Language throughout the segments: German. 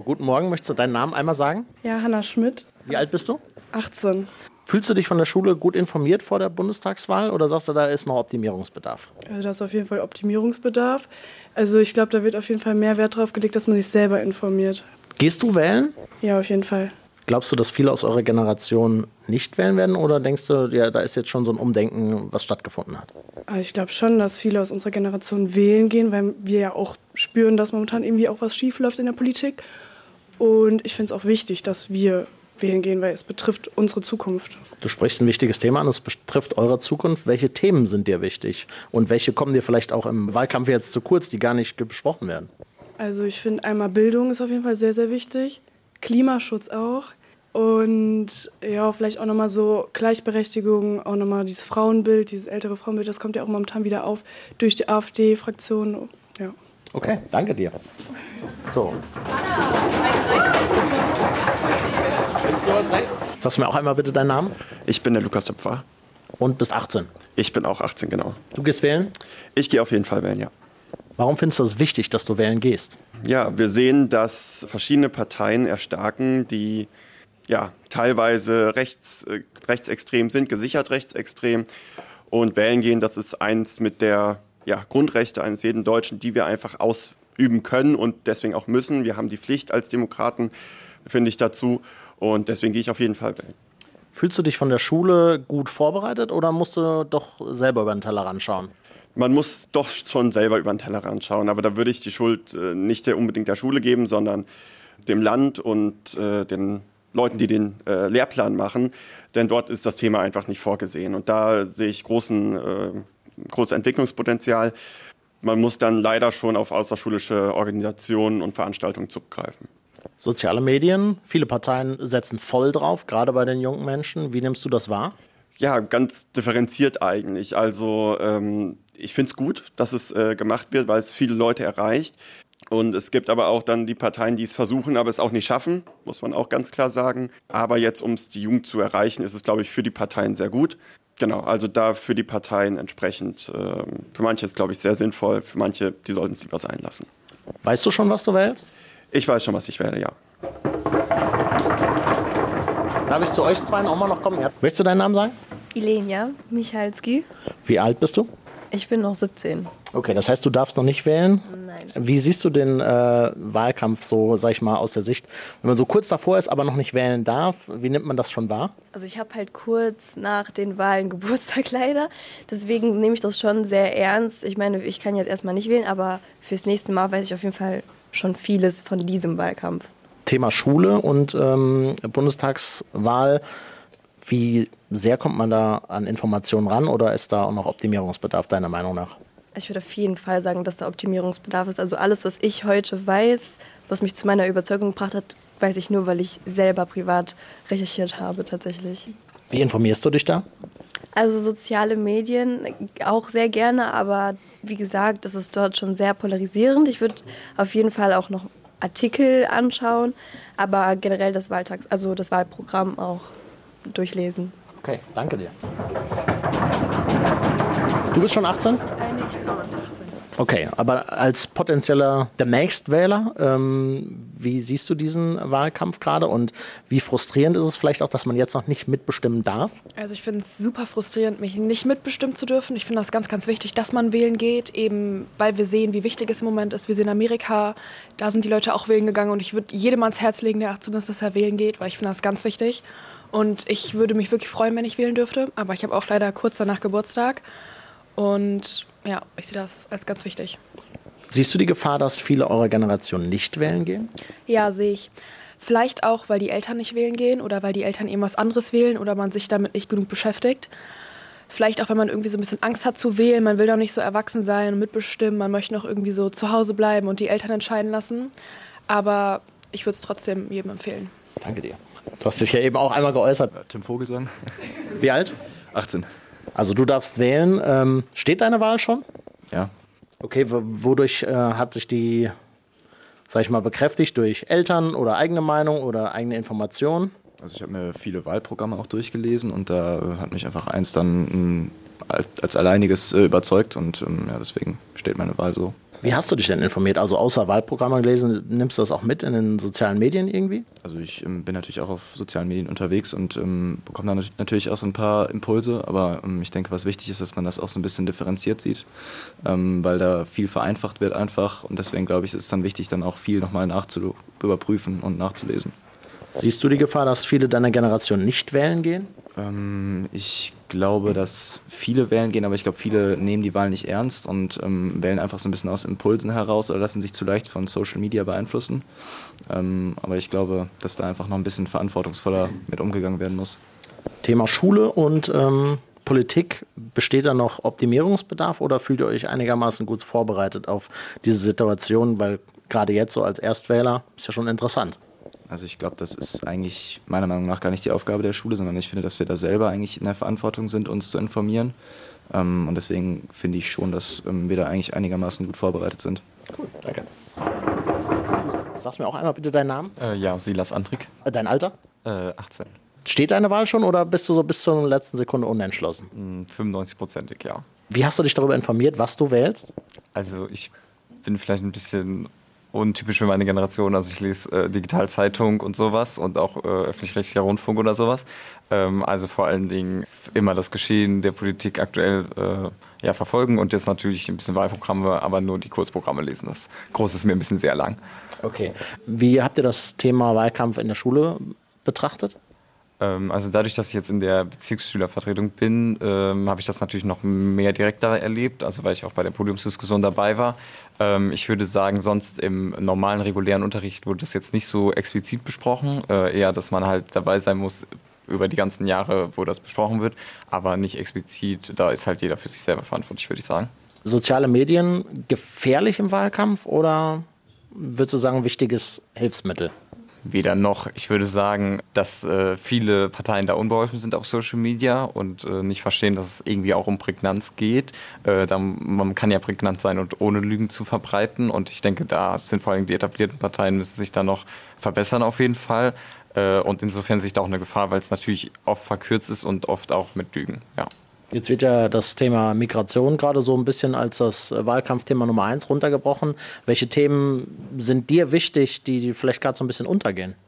Guten Morgen, möchtest du deinen Namen einmal sagen? Ja, Hanna Schmidt. Wie alt bist du? 18. Fühlst du dich von der Schule gut informiert vor der Bundestagswahl oder sagst du, da ist noch Optimierungsbedarf? Also da ist auf jeden Fall Optimierungsbedarf. Also ich glaube, da wird auf jeden Fall mehr Wert drauf gelegt, dass man sich selber informiert. Gehst du wählen? Ja, auf jeden Fall. Glaubst du, dass viele aus eurer Generation nicht wählen werden oder denkst du, ja, da ist jetzt schon so ein Umdenken, was stattgefunden hat? Also ich glaube schon, dass viele aus unserer Generation wählen gehen, weil wir ja auch spüren, dass momentan irgendwie auch was schief läuft in der Politik. Und ich finde es auch wichtig, dass wir wählen gehen, weil es betrifft unsere Zukunft. Du sprichst ein wichtiges Thema an, es betrifft eure Zukunft. Welche Themen sind dir wichtig und welche kommen dir vielleicht auch im Wahlkampf jetzt zu kurz, die gar nicht besprochen werden? Also ich finde einmal Bildung ist auf jeden Fall sehr, sehr wichtig. Klimaschutz auch. Und ja, vielleicht auch nochmal so Gleichberechtigung, auch nochmal dieses Frauenbild, dieses ältere Frauenbild, das kommt ja auch momentan wieder auf durch die AfD-Fraktion. Ja. Okay, danke dir. So. Sagst du mir auch einmal bitte deinen Namen? Ich bin der Lukas Töpfer. Und bist 18? Ich bin auch 18, genau. Du gehst wählen? Ich gehe auf jeden Fall wählen, ja. Warum findest du es wichtig, dass du wählen gehst? Ja, wir sehen, dass verschiedene Parteien erstarken, die ja teilweise rechtsextrem sind, gesichert rechtsextrem. Und wählen gehen, das ist eins mit der Grundrechte eines jeden Deutschen, die wir einfach ausüben können und deswegen auch müssen. Wir haben die Pflicht als Demokraten, finde ich, dazu. Und deswegen gehe ich auf jeden Fall wählen. Fühlst du dich von der Schule gut vorbereitet oder musst du doch selber über den Tellerrand schauen? Man muss doch schon selber über den Tellerrand schauen, aber da würde ich die Schuld nicht unbedingt der Schule geben, sondern dem Land und den Leuten, die den Lehrplan machen, denn dort ist das Thema einfach nicht vorgesehen. Und da sehe ich großes Entwicklungspotenzial. Man muss dann leider schon auf außerschulische Organisationen und Veranstaltungen zurückgreifen. Soziale Medien, viele Parteien setzen voll drauf, gerade bei den jungen Menschen. Wie nimmst du das wahr? Ja, ganz differenziert eigentlich. Also ich finde es gut, dass es gemacht wird, weil es viele Leute erreicht. Und es gibt aber auch dann die Parteien, die es versuchen, aber es auch nicht schaffen, muss man auch ganz klar sagen. Aber jetzt, um es die Jugend zu erreichen, ist es, glaube ich, für die Parteien sehr gut. Genau, also da für die Parteien entsprechend. Für manche ist es, glaube ich, sehr sinnvoll, für manche, die sollten es lieber sein lassen. Weißt du schon, was du wählst? Ich weiß schon, was ich wähle, ja. Darf ich zu euch zwei auch mal noch kommen? Ja. Möchtest du deinen Namen sagen? Ilenia Michalski. Wie alt bist du? Ich bin noch 17. Okay, das heißt, du darfst noch nicht wählen? Nein. Wie siehst du den Wahlkampf so, sag ich mal, aus der Sicht, wenn man so kurz davor ist, aber noch nicht wählen darf? Wie nimmt man das schon wahr? Also ich habe halt kurz nach den Wahlen Geburtstag leider. Deswegen nehme ich das schon sehr ernst. Ich meine, ich kann jetzt erstmal nicht wählen, aber fürs nächste Mal weiß ich auf jeden Fall schon vieles von diesem Wahlkampf. Thema Schule und Bundestagswahl. Wie sehr kommt man da an Informationen ran oder ist da auch noch Optimierungsbedarf, deiner Meinung nach? Ich würde auf jeden Fall sagen, dass da Optimierungsbedarf ist. Also alles, was ich heute weiß, was mich zu meiner Überzeugung gebracht hat, weiß ich nur, weil ich selber privat recherchiert habe tatsächlich. Wie informierst du dich da? Also soziale Medien auch sehr gerne, aber wie gesagt, das ist dort schon sehr polarisierend. Ich würde auf jeden Fall auch noch Artikel anschauen, aber generell das Wahlprogramm auch durchlesen. Okay, danke dir. Du bist schon 18? Nee, ich bin auch nicht 18. Okay, aber als potenzieller Demnächst-Wähler, wie siehst du diesen Wahlkampf gerade und wie frustrierend ist es vielleicht auch, dass man jetzt noch nicht mitbestimmen darf? Also ich finde es super frustrierend, mich nicht mitbestimmen zu dürfen. Ich finde das ganz, ganz wichtig, dass man wählen geht, eben weil wir sehen, wie wichtig es im Moment ist. Wir sehen Amerika, da sind die Leute auch wählen gegangen und ich würde jedem ans Herz legen, der 18 ist, dass er wählen geht, weil ich finde das ganz wichtig. Und ich würde mich wirklich freuen, wenn ich wählen dürfte, aber ich habe auch leider kurz danach Geburtstag und ja, ich sehe das als ganz wichtig. Siehst du die Gefahr, dass viele eurer Generation nicht wählen gehen? Ja, sehe ich. Vielleicht auch, weil die Eltern nicht wählen gehen oder weil die Eltern eben was anderes wählen oder man sich damit nicht genug beschäftigt. Vielleicht auch, wenn man irgendwie so ein bisschen Angst hat zu wählen, man will doch nicht so erwachsen sein und mitbestimmen, man möchte noch irgendwie so zu Hause bleiben und die Eltern entscheiden lassen. Aber ich würde es trotzdem jedem empfehlen. Danke dir. Du hast dich ja eben auch einmal geäußert. Tim Vogelsang. Wie alt? 18. Also du darfst wählen. Steht deine Wahl schon? Ja. Okay, wodurch hat sich die, sag ich mal, bekräftigt? Durch Eltern oder eigene Meinung oder eigene Informationen? Also ich habe mir viele Wahlprogramme auch durchgelesen und da hat mich einfach eins dann als alleiniges überzeugt und ja, deswegen steht meine Wahl so. Wie hast du dich denn informiert? Also außer Wahlprogramme gelesen, nimmst du das auch mit in den sozialen Medien irgendwie? Also ich bin natürlich auch auf sozialen Medien unterwegs und bekomme da natürlich auch so ein paar Impulse, aber ich denke, was wichtig ist, dass man das auch so ein bisschen differenziert sieht, weil da viel vereinfacht wird einfach und deswegen glaube ich, ist es dann wichtig, dann auch viel nochmal überprüfen und nachzulesen. Siehst du die Gefahr, dass viele deiner Generation nicht wählen gehen? Ich glaube, dass viele wählen gehen, aber ich glaube, viele nehmen die Wahl nicht ernst und wählen einfach so ein bisschen aus Impulsen heraus oder lassen sich zu leicht von Social Media beeinflussen. Aber ich glaube, dass da einfach noch ein bisschen verantwortungsvoller mit umgegangen werden muss. Thema Schule und Politik, besteht da noch Optimierungsbedarf oder fühlt ihr euch einigermaßen gut vorbereitet auf diese Situation? Weil gerade jetzt so als Erstwähler ist ja schon interessant. Also ich glaube, das ist eigentlich meiner Meinung nach gar nicht die Aufgabe der Schule, sondern ich finde, dass wir da selber eigentlich in der Verantwortung sind, uns zu informieren. Und deswegen finde ich schon, dass wir da eigentlich einigermaßen gut vorbereitet sind. Cool, danke. Sagst mir auch einmal bitte deinen Namen? Ja, Silas Antrik. Dein Alter? 18. Steht deine Wahl schon oder bist du so bis zur letzten Sekunde unentschlossen? 95%ig, ja. Wie hast du dich darüber informiert, was du wählst? Also ich bin vielleicht ein bisschen untypisch für meine Generation. Also ich lese Digitalzeitung und sowas und auch öffentlich-rechtlicher Rundfunk oder sowas. Also vor allen Dingen immer das Geschehen der Politik aktuell verfolgen und jetzt natürlich ein bisschen Wahlprogramme, aber nur die Kurzprogramme lesen. Das Große ist mir ein bisschen sehr lang. Okay. Wie habt ihr das Thema Wahlkampf in der Schule betrachtet? Also dadurch, dass ich jetzt in der Bezirksschülervertretung bin, habe ich das natürlich noch mehr direkter erlebt, also weil ich auch bei der Podiumsdiskussion dabei war. Ich würde sagen, sonst im normalen, regulären Unterricht wurde das jetzt nicht so explizit besprochen, eher, dass man halt dabei sein muss über die ganzen Jahre, wo das besprochen wird, aber nicht explizit, da ist halt jeder für sich selber verantwortlich, würde ich sagen. Soziale Medien gefährlich im Wahlkampf oder würdest du sagen, ein wichtiges Hilfsmittel? Weder noch. Ich würde sagen, dass viele Parteien da unbeholfen sind auf Social Media und nicht verstehen, dass es irgendwie auch um Prägnanz geht. Man kann ja prägnant sein und ohne Lügen zu verbreiten. Und ich denke, da sind vor allem die etablierten Parteien, müssen sich da noch verbessern auf jeden Fall. Und insofern sehe ich da auch eine Gefahr, weil es natürlich oft verkürzt ist und oft auch mit Lügen. Ja. Jetzt wird ja das Thema Migration gerade so ein bisschen als das Wahlkampfthema Nummer 1 runtergebrochen. Welche Themen sind dir wichtig, die vielleicht gerade so ein bisschen untergehen?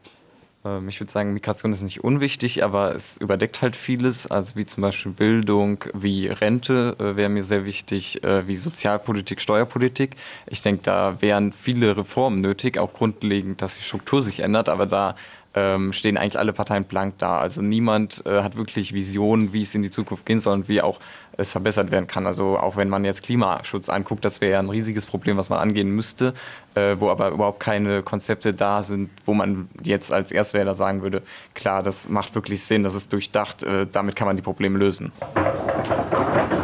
Ich würde sagen, Migration ist nicht unwichtig, aber es überdeckt halt vieles, also wie zum Beispiel Bildung, wie Rente wäre mir sehr wichtig, wie Sozialpolitik, Steuerpolitik. Ich denke, da wären viele Reformen nötig, auch grundlegend, dass die Struktur sich ändert, aber da stehen eigentlich alle Parteien blank da. Also niemand hat wirklich Visionen, wie es in die Zukunft gehen soll und wie auch es verbessert werden kann. Also auch wenn man jetzt Klimaschutz anguckt, das wäre ja ein riesiges Problem, was man angehen müsste, wo aber überhaupt keine Konzepte da sind, wo man jetzt als Erstwähler sagen würde, klar, das macht wirklich Sinn, das ist durchdacht, damit kann man die Probleme lösen.